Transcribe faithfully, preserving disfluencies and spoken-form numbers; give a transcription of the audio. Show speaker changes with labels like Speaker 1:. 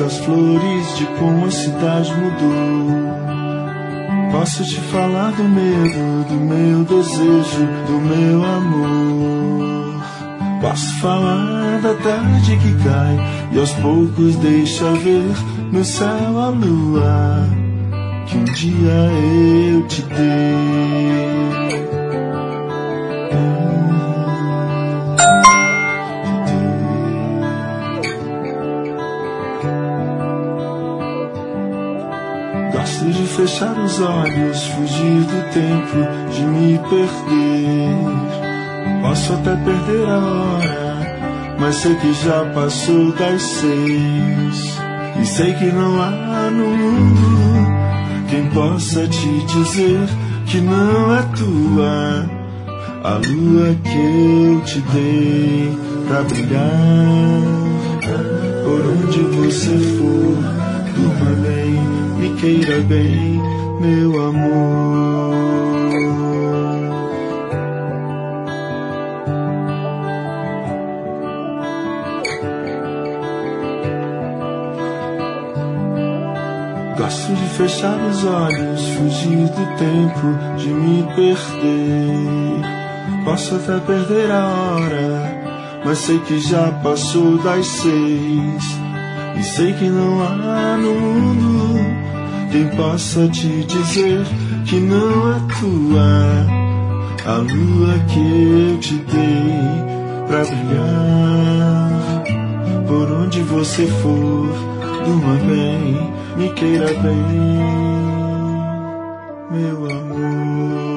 Speaker 1: das flores, de como a cidade mudou. Posso te falar do medo, do meu desejo, do meu amor. Posso falar da tarde que cai e aos poucos deixa ver no céu a lua que um dia eu te dei. Gosto de fechar os olhos, fugir do tempo, de me perder. Posso até perder a hora, mas sei que já passou das seis. E sei que não há no mundo quem possa te dizer que não é tua a lua que eu te dei pra brilhar. Por onde você for, durma bem, me queira bem, meu amor. Gosto de fechar os olhos, fugir do tempo, de me perder. Posso até perder a hora, mas sei que já passou das seis. E sei que não há no mundo quem possa te dizer que não é tua a lua que eu te dei pra brilhar. Por onde você for, durma bem, me queira bem, meu amor.